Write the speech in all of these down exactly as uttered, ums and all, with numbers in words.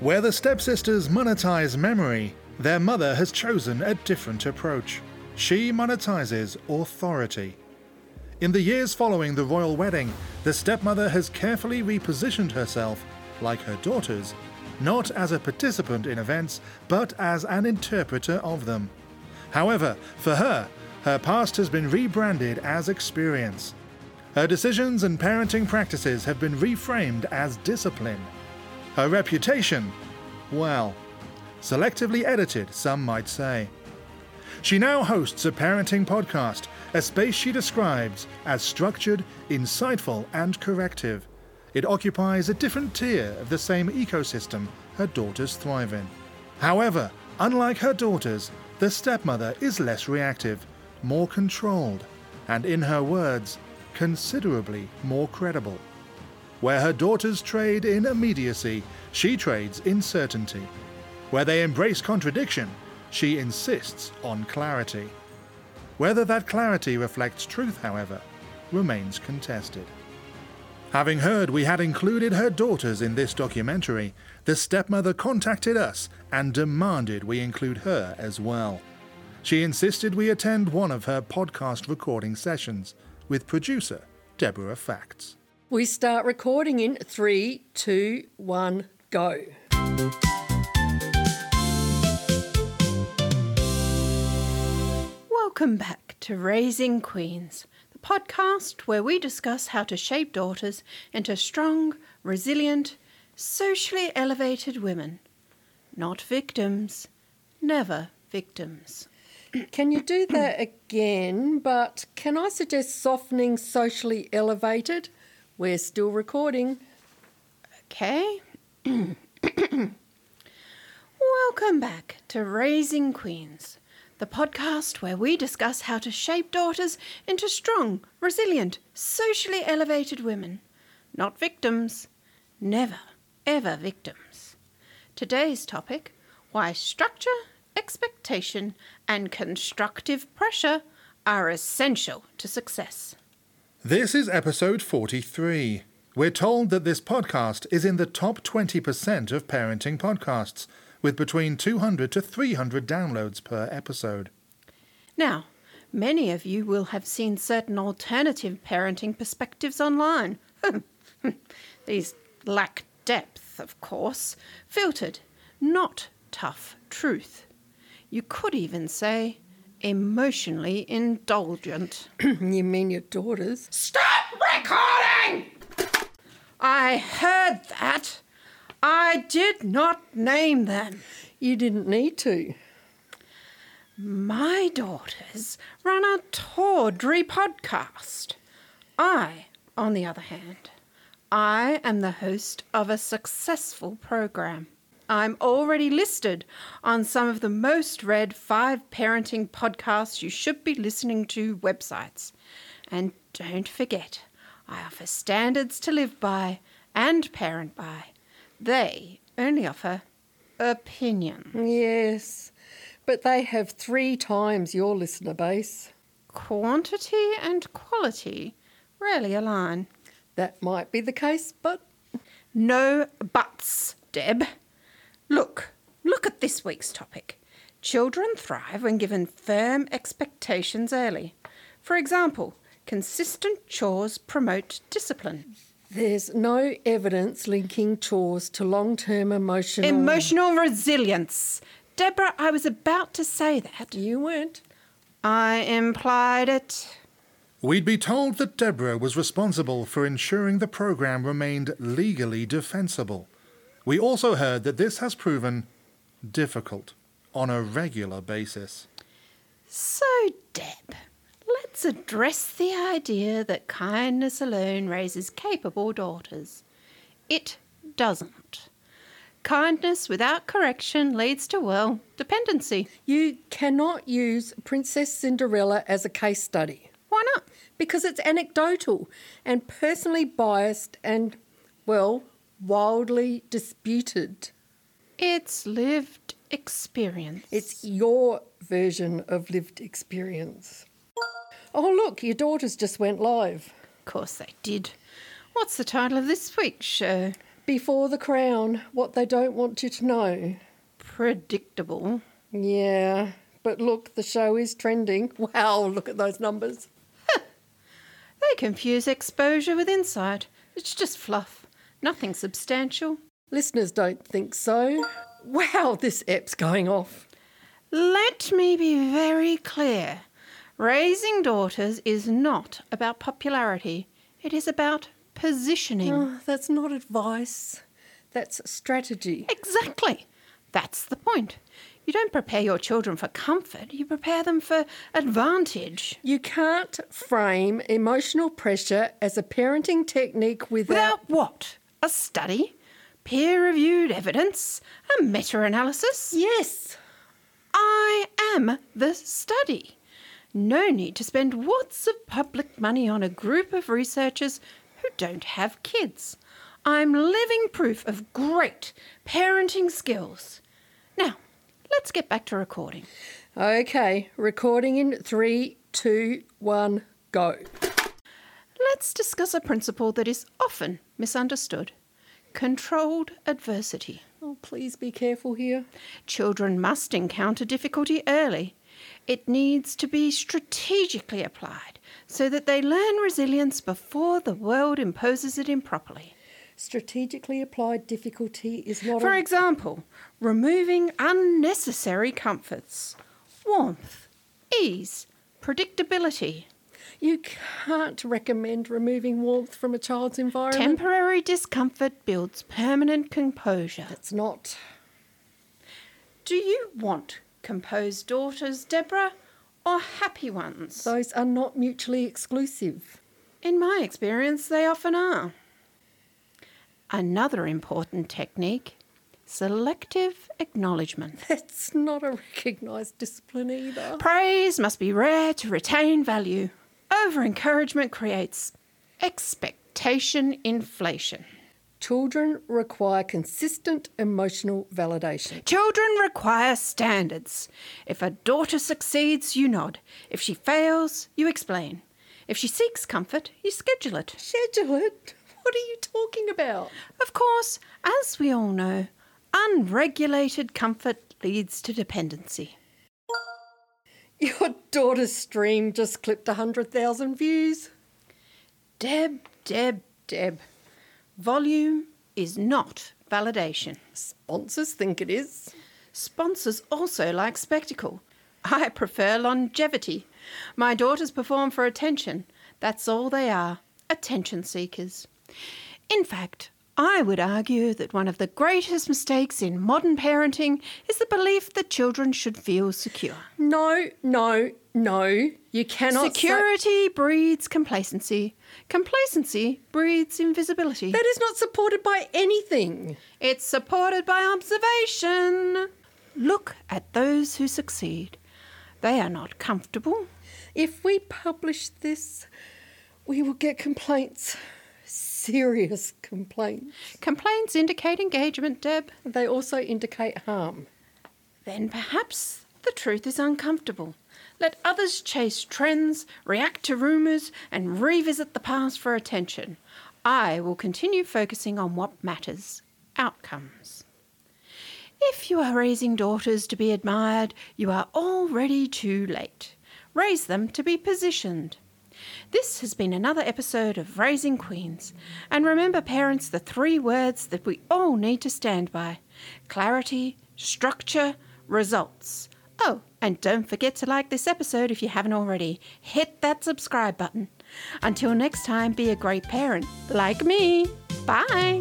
Where the stepsisters monetize memory, their mother has chosen a different approach. She monetizes authority. In the years following the royal wedding, the stepmother has carefully repositioned herself, like her daughters, not as a participant in events, but as an interpreter of them. However, for her, her past has been rebranded as experience. Her decisions and parenting practices have been reframed as discipline. Her reputation, well, selectively edited, some might say. She now hosts a parenting podcast, a space she describes as structured, insightful, and corrective. It occupies a different tier of the same ecosystem her daughters thrive in. However, unlike her daughters, the stepmother is less reactive, more controlled, and in her words, considerably more credible. Where her daughters trade in immediacy, she trades in certainty. Where they embrace contradiction, she insists on clarity. Whether that clarity reflects truth, however, remains contested. Having heard we had included her daughters in this documentary, the stepmother contacted us and demanded we include her as well. She insisted we attend one of her podcast recording sessions with producer Deborah Facts. We start recording in three, two, one, go. Welcome back to Raising Queens, the podcast where we discuss how to shape daughters into strong, resilient, socially elevated women. Not victims, never victims. Can you do that again? But can I suggest softening socially elevated? We're still recording. Okay. Welcome back to Raising Queens, the podcast where we discuss how to shape daughters into strong, resilient, socially elevated women. Not victims. Never, ever victims. Today's topic, why structure, expectation, and constructive pressure are essential to success. This is episode forty-three. We're told that this podcast is in the top twenty percent of parenting podcasts, with between two hundred to three hundred downloads per episode. Now, many of you will have seen certain alternative parenting perspectives online. These lack depth, of course, filtered, not tough truth. You could even say emotionally indulgent. You mean your daughters? Stop recording! I heard that. I did not name them. You didn't need to. My daughters run a tawdry podcast. I, on the other hand, I am the host of a successful program. I'm already listed on some of the most read five parenting podcasts you should be listening to websites. And don't forget, I offer standards to live by and parent by. They only offer opinion. Yes, but they have three times your listener base. Quantity and quality rarely align. That might be the case, but... No buts, Deb. Look, look at this week's topic. Children thrive when given firm expectations early. For example, consistent chores promote discipline. There's no evidence linking chores to long-term emotional... Emotional resilience. Deborah, I was about to say that. You weren't. I implied it. We'd be told that Deborah was responsible for ensuring the program remained legally defensible. We also heard that this has proven difficult on a regular basis. So, Deb, let's address the idea that kindness alone raises capable daughters. It doesn't. Kindness without correction leads to, well, dependency. You cannot use Princess Cinderella as a case study. Why not? Because it's anecdotal and personally biased and, well, wildly disputed. It's lived experience. It's your version of lived experience. Oh, look, your daughters just went live. Of course they did. What's the title of this week's show? before the crown what they don't want you to know. Predictable. Yeah, but look, the show is trending. Wow, look at those numbers. They confuse exposure with insight. It's just fluff. Nothing substantial. Listeners don't think so. Wow, this app's going off. Let me be very clear. Raising daughters is not about popularity. It is about positioning. Oh, that's not advice. That's strategy. Exactly. That's the point. You don't prepare your children for comfort. You prepare them for advantage. You can't frame emotional pressure as a parenting technique without... Without what? A study? Peer-reviewed evidence? A meta-analysis? Yes. I am the study. No need to spend wads of public money on a group of researchers who don't have kids. I'm living proof of great parenting skills. Now, let's get back to recording. Okay, recording in three, two, one, go. Let's discuss a principle that is often misunderstood. Controlled adversity. Oh, please be careful here. Children must encounter difficulty early. It needs to be strategically applied so that they learn resilience before the world imposes it improperly. Strategically applied difficulty is not... For a... example, removing unnecessary comforts, warmth, ease, predictability. You can't recommend removing warmth from a child's environment. Temporary discomfort builds permanent composure. That's not... Do you want composed daughters, Deborah, or happy ones? Those are not mutually exclusive. In my experience, they often are. Another important technique, selective acknowledgement. That's not a recognised discipline either. Praise must be rare to retain value. Over-encouragement creates expectation inflation. Children require consistent emotional validation. Children require standards. If a daughter succeeds, you nod. If she fails, you explain. If she seeks comfort, you schedule it. Schedule it? What are you talking about? Of course, as we all know, unregulated comfort leads to dependency. Your daughter's stream just clipped one hundred thousand views. Deb, Deb, Deb. Volume is not validation. Sponsors think it is. Sponsors also like spectacle. I prefer longevity. My daughters perform for attention. That's all they are, attention seekers. In fact, I would argue that one of the greatest mistakes in modern parenting is the belief that children should feel secure. No, no, no. You cannot... Security breeds complacency. Complacency breeds invisibility. That is not supported by anything. It's supported by observation. Look at those who succeed. They are not comfortable. If we publish this, we will get complaints. Serious complaints. Complaints indicate engagement, Deb. They also indicate harm. Then perhaps the truth is uncomfortable. Let others chase trends, react to rumours, and revisit the past for attention. I will continue focusing on what matters, outcomes. If you are raising daughters to be admired, you are already too late. Raise them to be positioned. This has been another episode of Raising Queens. And remember, parents, the three words that we all need to stand by: clarity, structure, results. Oh, and don't forget to like this episode if you haven't already. Hit that subscribe button. Until next time, be a great parent, like me. Bye.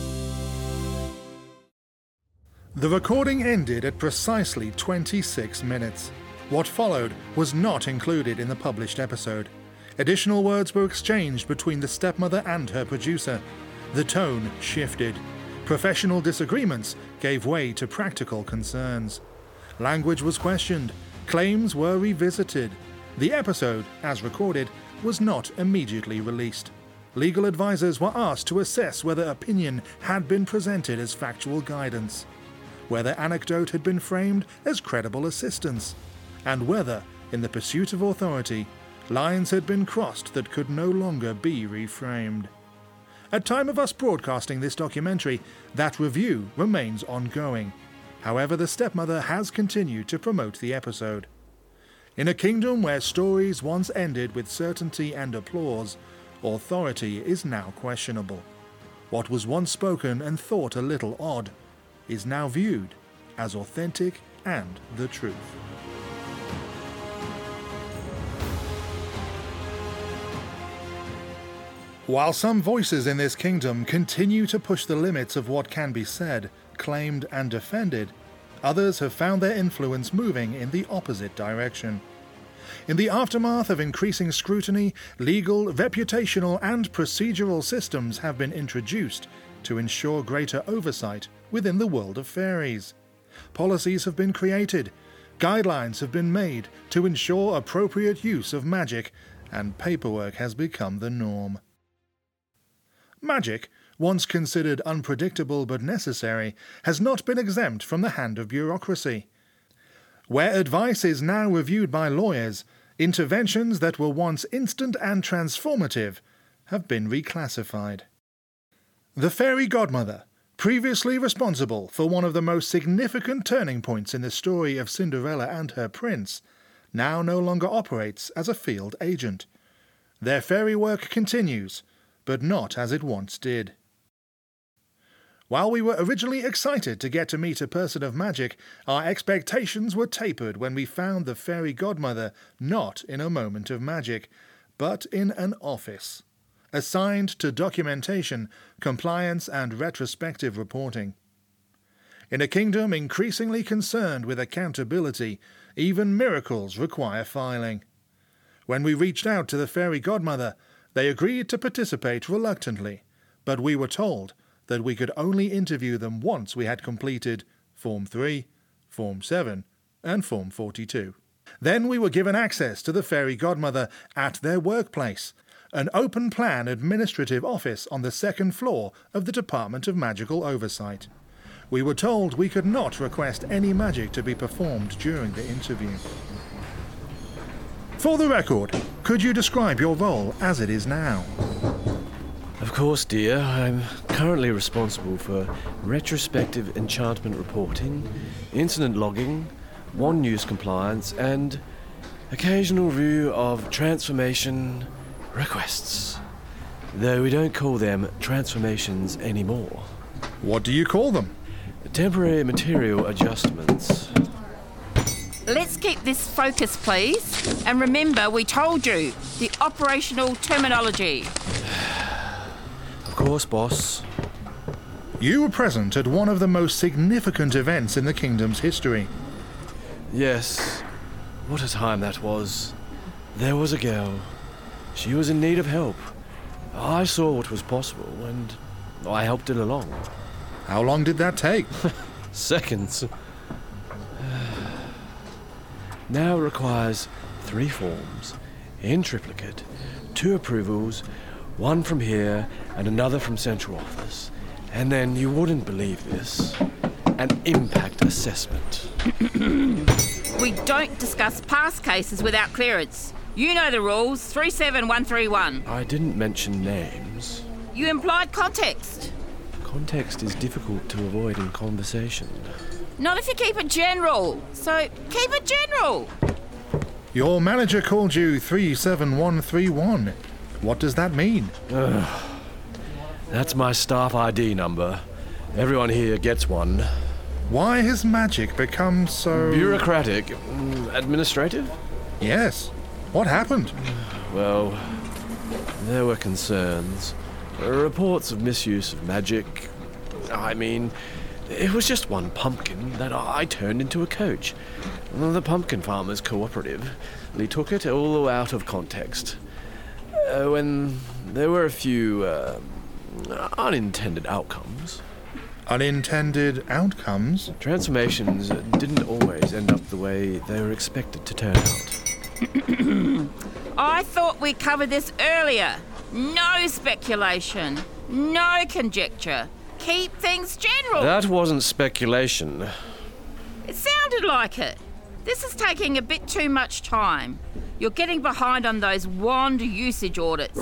The recording ended at precisely twenty-six minutes. What followed was not included in the published episode. Additional words were exchanged between the stepmother and her producer. The tone shifted. Professional disagreements gave way to practical concerns. Language was questioned. Claims were revisited. The episode, as recorded, was not immediately released. Legal advisors were asked to assess whether opinion had been presented as factual guidance, whether anecdote had been framed as credible assistance, and whether, in the pursuit of authority, lines had been crossed that could no longer be reframed. At time of us broadcasting this documentary, that review remains ongoing. However, the stepmother has continued to promote the episode. In a kingdom where stories once ended with certainty and applause, authority is now questionable. What was once spoken and thought a little odd is now viewed as authentic and the truth. While some voices in this kingdom continue to push the limits of what can be said, claimed and defended, others have found their influence moving in the opposite direction. In the aftermath of increasing scrutiny, legal, reputational and procedural systems have been introduced to ensure greater oversight within the world of fairies. Policies have been created, guidelines have been made to ensure appropriate use of magic, and paperwork has become the norm. Magic, once considered unpredictable but necessary, has not been exempt from the hand of bureaucracy. Where advice is now reviewed by lawyers, interventions that were once instant and transformative have been reclassified. The fairy godmother, previously responsible for one of the most significant turning points in the story of Cinderella and her prince, now no longer operates as a field agent. Their fairy work continues, but not as it once did. While we were originally excited to get to meet a person of magic, our expectations were tapered when we found the fairy godmother not in a moment of magic, but in an office, assigned to documentation, compliance and retrospective reporting. In a kingdom increasingly concerned with accountability, even miracles require filing. When we reached out to the fairy godmother, they agreed to participate reluctantly, but we were told that we could only interview them once we had completed Form three, Form seven, and Form forty-two. Then we were given access to the fairy godmother at their workplace, an open-plan administrative office on the second floor of the Department of Magical Oversight. We were told we could not request any magic to be performed during the interview. For the record, could you describe your role as it is now? Of course, dear. I'm currently responsible for retrospective enchantment reporting, incident logging, one news compliance, and occasional review of transformation requests. Though we don't call them transformations anymore. What do you call them? Temporary material adjustments. Let's keep this focused, please. And remember, we told you, the operational terminology. Of course, boss. You were present at one of the most significant events in the kingdom's history. Yes. What a time that was. There was a girl. She was in need of help. I saw what was possible, and I helped it along. How long did that take? Seconds. Now it requires three forms, in triplicate, two approvals, one from here and another from central office. And then, you wouldn't believe this, an impact assessment. We don't discuss past cases without clearance. You know the rules, three seven one three one. I didn't mention names. You implied context. Context is difficult to avoid in conversation. Not if you keep it general. So, keep it general. Your manager called you three seven one three one. What does that mean? Ugh. That's my staff I D number. Everyone here gets one. Why has magic become so... bureaucratic? Mm, administrative? Yes. What happened? Well, there were concerns. Reports of misuse of magic. I mean, it was just one pumpkin that I turned into a coach. The Pumpkin Farmers Cooperative. They took it all out of context. Uh, when there were a few uh, unintended outcomes. Unintended outcomes? Transformations didn't always end up the way they were expected to turn out. I thought we covered this earlier. No speculation. No conjecture. Keep things general. That wasn't speculation. It sounded like it. This is taking a bit too much time. You're getting behind on those wand usage audits.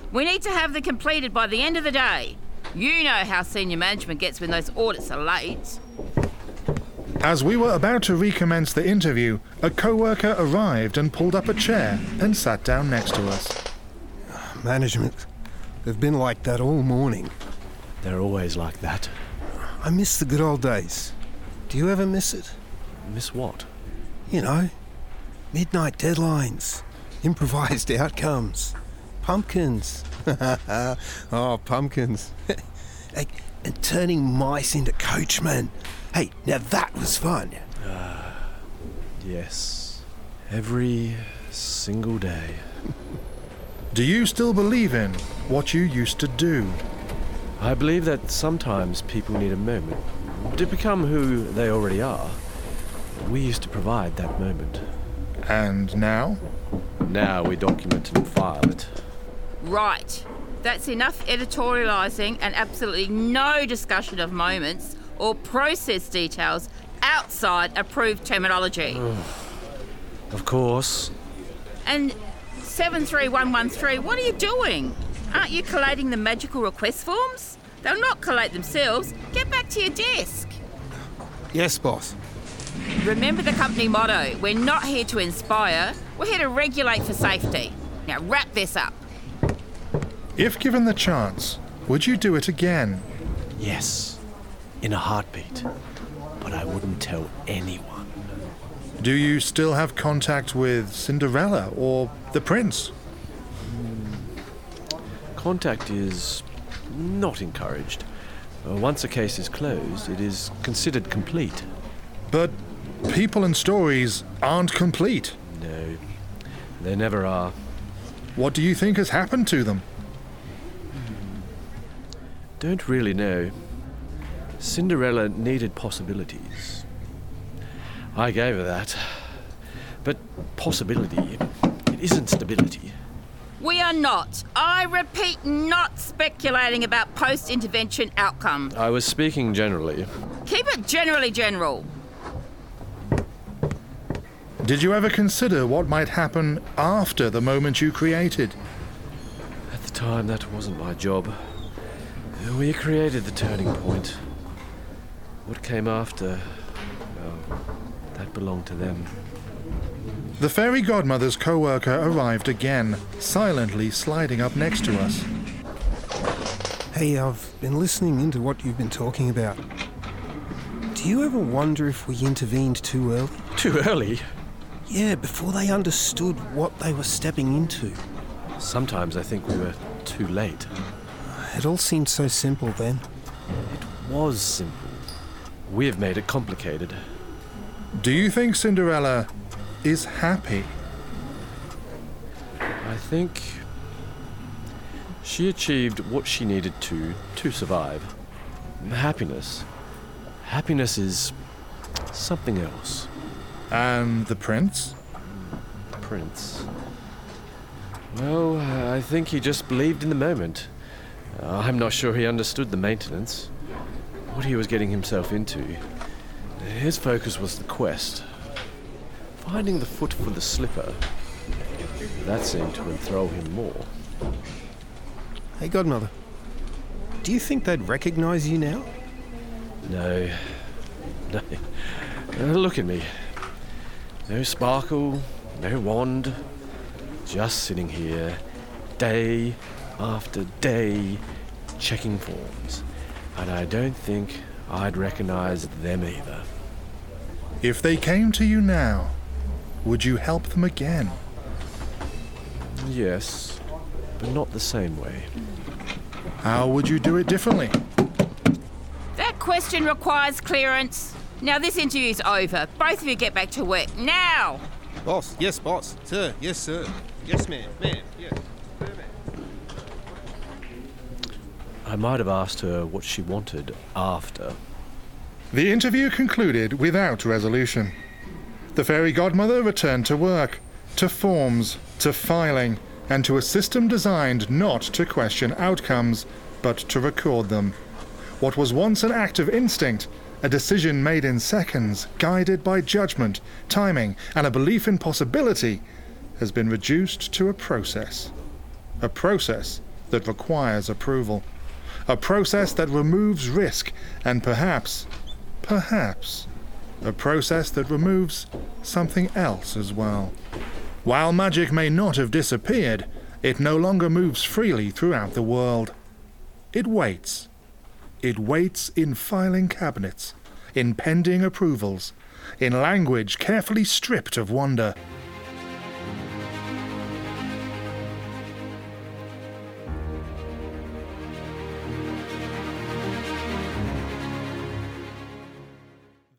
We need to have them completed by the end of the day. You know how senior management gets when those audits are late. As we were about to recommence the interview, a co-worker arrived and pulled up a chair and sat down next to us. Management, they've been like that all morning. They're always like that. I miss the good old days. Do you ever miss it? Miss what? You know, midnight deadlines, improvised outcomes, pumpkins. Oh, pumpkins. Hey, and turning mice into coachmen. Hey, now that was fun. Uh, yes. Every single day. Do you still believe in what you used to do? I believe that sometimes people need a moment to become who they already are. We used to provide that moment. And now? Now we document and file it. Right. That's enough editorialising and absolutely no discussion of moments or process details outside approved terminology. Of course. And seven three one one three, what are you doing? Aren't you collating the magical request forms? They'll not collate themselves. Get back to your desk. Yes, boss. Remember the company motto. We're not here to inspire. We're here to regulate for safety. Now wrap this up. If given the chance, would you do it again? Yes. In a heartbeat. But I wouldn't tell anyone. Do you still have contact with Cinderella or the prince? Contact is not encouraged. Uh, Once a case is closed, it is considered complete. But people and stories aren't complete. No, they never are. What do you think has happened to them? Don't really know. Cinderella needed possibilities. I gave her that. But possibility, it isn't stability. We are not, I repeat, not speculating about post-intervention outcomes. I was speaking generally. Keep it generally general. Did you ever consider what might happen after the moment you created? At the time, that wasn't my job. We created the turning point. What came after, well, that belonged to them. The fairy godmother's co-worker arrived again, silently sliding up next to us. Hey, I've been listening into what you've been talking about. Do you ever wonder if we intervened too early? Too early? Yeah, before they understood what they were stepping into. Sometimes I think we were too late. It all seemed so simple then. It was simple. We have made it complicated. Do you think Cinderella is happy? I think she achieved what she needed to to survive. Happiness. Happiness is something else. And the prince? Prince. Well, I think he just believed in the moment. Uh, I'm not sure he understood the maintenance, what he was getting himself into. His focus was the quest. Finding the foot for the slipper. That seemed to enthrall him more. Hey, Godmother. Do you think they'd recognise you now? No. No. Uh, look at me. No sparkle, no wand. Just sitting here, day after day, checking forms. And I don't think I'd recognise them either. If they came to you now, would you help them again? Yes, but not the same way. How would you do it differently? That question requires clearance. Now this interview's over. Both of you get back to work now. Boss, yes, boss. Sir, yes, sir. Yes, ma'am, ma'am, yes. Sir, ma'am. I might have asked her what she wanted after. The interview concluded without resolution. The fairy godmother returned to work, to forms, to filing, and to a system designed not to question outcomes, but to record them. What was once an act of instinct, a decision made in seconds, guided by judgment, timing, and a belief in possibility, has been reduced to a process. A process that requires approval. A process that removes risk and perhaps, perhaps, a process that removes something else as well. While magic may not have disappeared, it no longer moves freely throughout the world. It waits. It waits in filing cabinets, in pending approvals, in language carefully stripped of wonder,